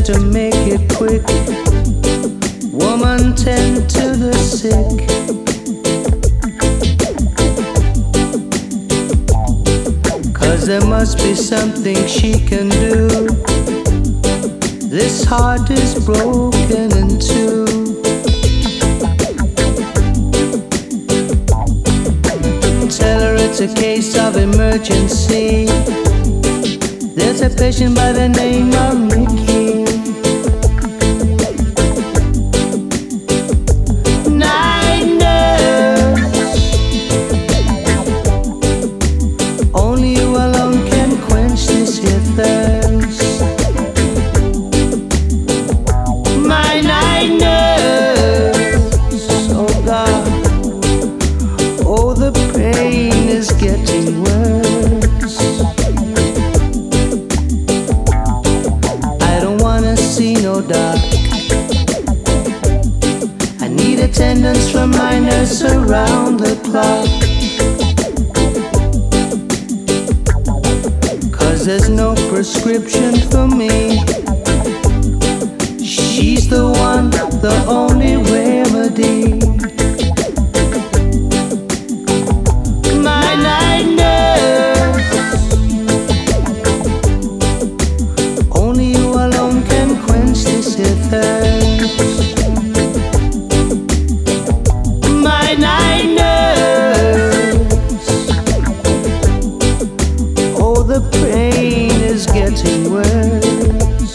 to make it quick. Woman, tend to the sick. Cause there must be something she can do. This heart is broken in two. Tell her it's a case of emergency. There's a patient by the name of Mickey. Night nurse, only you alone can quench this here thirst. My night nurse, oh God, oh the pain is getting worse. See no dark. I need attendance from my nurse around the clock. Cause there's no prescription for me. She's the one, the only remedy. My night nurse, only you alone can quench this here thirst. My night nurse, oh the pain is getting worse.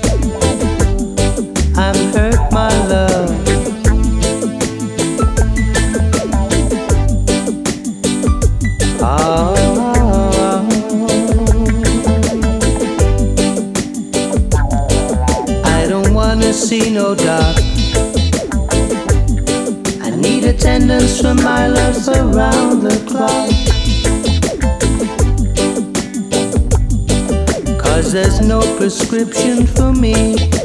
I'm hurt, my love. See no dark. I need attendance from my love around the clock. Cause there's no prescription for me.